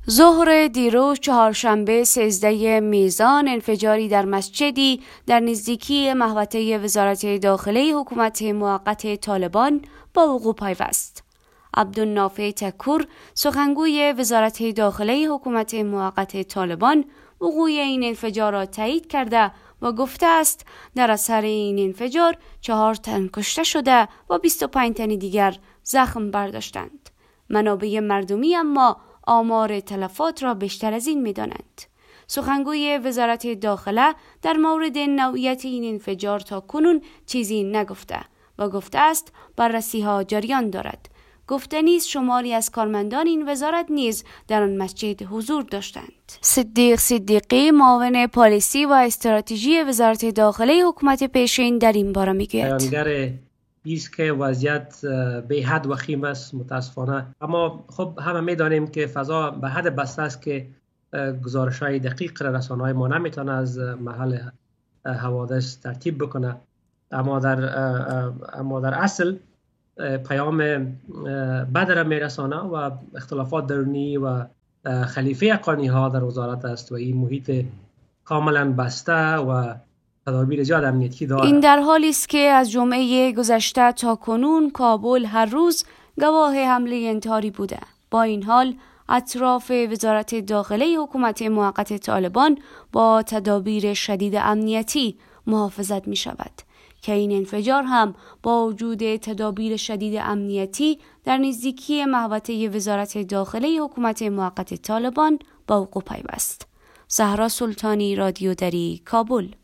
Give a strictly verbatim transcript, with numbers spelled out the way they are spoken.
ظهر دیروز چهارشنبه سیزده میزان انفجاری در مسجدی در نزدیکی محوطه وزارت داخله حکومت موقت طالبان با وقوع پیوست. عبدالنافع تکور سخنگوی وزارت داخله حکومت موقت طالبان وقوع این انفجار را تایید کرده و گفته است در اثر این انفجار چهار تن کشته شده و بیست و پنج تن دیگر زخم برداشتند. منابع مردمی اما آمار تلفات را بیشتر از این می‌دانند. سخنگوی وزارت داخله در مورد نوعیت این انفجار تا کنون چیزی نگفته و گفته است بررسی‌ها جریان دارد. گفته نیز شماری از کارمندان این وزارت نیز در آن مسجد حضور داشتند. صدیق صدیقی معاون پالیسی و استراتژی وزارت داخله حکومت پیشین در این باره میگوید: ایست که وضعیت به حد وخیم است متاسفانه، اما خب همه میدانیم که فضا به حد بسته است که گزارش‌های دقیق رسانه‌های ما نمیتونه از محل حوادث ترتیب بکنه، اما در اما در اصل پیام بد را میرسانه و اختلافات درونی و خلیفه حقانی ها در وزارت است و این محیط کاملا بسته و تدابیر زیاد امنیتی دارد. این در حالی است که از جمعه گذشته تا کنون کابل هر روز گواه حمله انتحاری بوده. با این حال اطراف وزارت داخله حکومت موقت طالبان با تدابیر شدید امنیتی محافظت می شود که این انفجار هم با وجود تدابیر شدید امنیتی در نزدیکی محوطه وزارت داخله حکومت موقت طالبان با وقوع پیوست. زهرا سلطانی، رادیو دری، کابل.